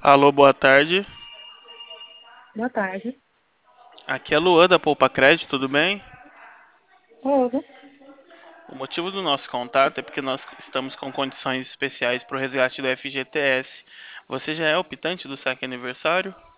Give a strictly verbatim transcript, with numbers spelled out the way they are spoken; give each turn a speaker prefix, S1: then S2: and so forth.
S1: Alô, boa tarde.
S2: Boa tarde.
S1: Aqui é a Luan da Poupa Crédito, tudo bem?
S2: Tudo.
S1: O motivo do nosso contato é porque nós estamos com condições especiais para o resgate do F G T S. Você já é optante do saque aniversário?